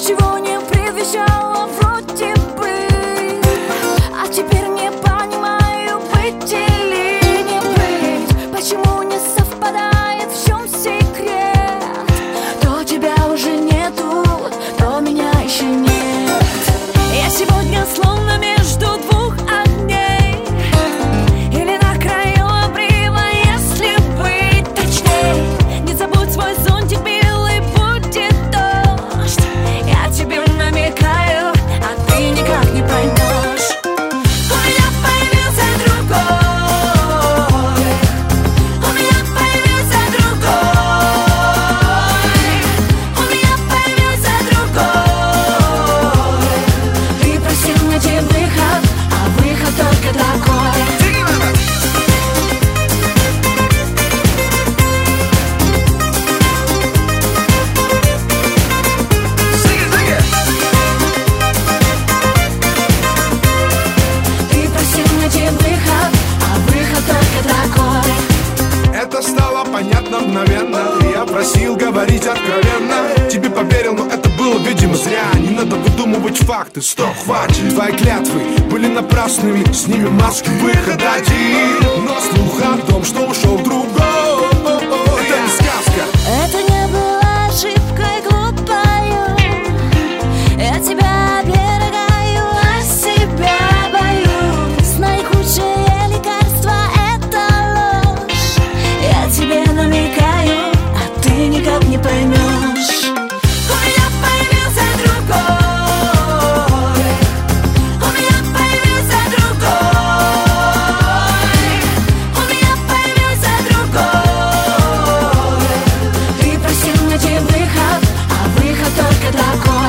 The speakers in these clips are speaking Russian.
ничего не предвещало вроде бы, а теперь не понимаю, быть или не быть. Почему не совпадает, в чем секрет? То тебя уже нету, то меня еще нет. Я сегодня словно между двух огней, или на краю обрыва, если быть точней. Не забудь свой зонтик, белый, будет дождь. Я тебе намекаю, а ты никак не поймешь. У меня появился другой, у меня появился другой, у меня появился другой. Ты просил найти выход, а выход только такой. Ты просил найти выход, а выход только такой. Это стало понятно мгновенно, и я просил говорить откровенно. Тебе поверил, но это было, видимо, зря. Не надо выдумывать факты, стоп, хватит. Твои клятвы были напрасными, с ними маски выхода один. Но слух о том, что ушел другой, это не сказка. Это не была ошибкой глупою. Я тебя оберегаю, а себя боюсь. Наихудшее лекарство — это ложь. Я тебе намекаю, а ты никак не поймешь. У меня появился другой, у меня появился другой, у меня появился другой. Ты просил найти выход, а выход только такой.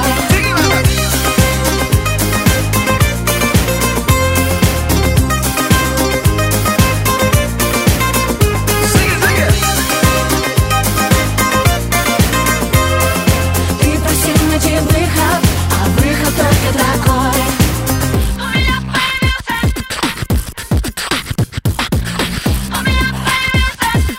Ты просил найти выход, а выход только такой. У меня появился, у меня появился,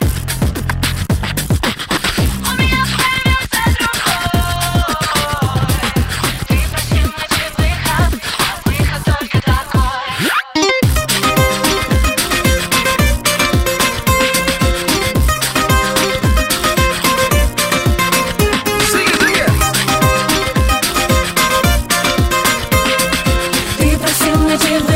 у меня появился другой. Ты просил найти выход, а выход только такой. Ты просил найти